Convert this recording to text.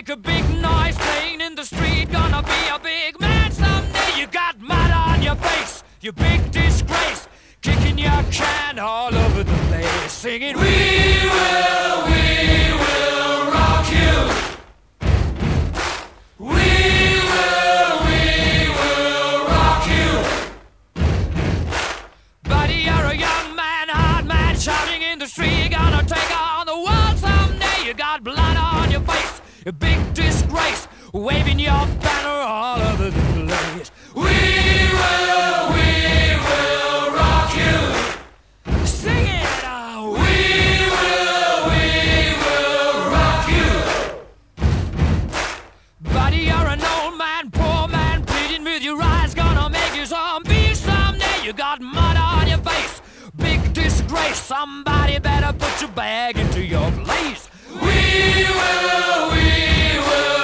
make a big noise playing in the street. Gonna be a big man someday. You got mud on your face, you big disgrace. Kicking your can all over the place, singing, we will rock you. We will rock you. Buddy, you're a young man, hard man, shouting in the street. You're gonna take on the world someday. You got blood on your face, a big disgrace, waving your banner all over the place. We will rock you. Sing it out. We will rock you. Buddy, you're an old man, poor man, pleading with your eyes. Gonna make you zombie someday. You got mud on your face, big disgrace. Somebody better put your bag into your place. We will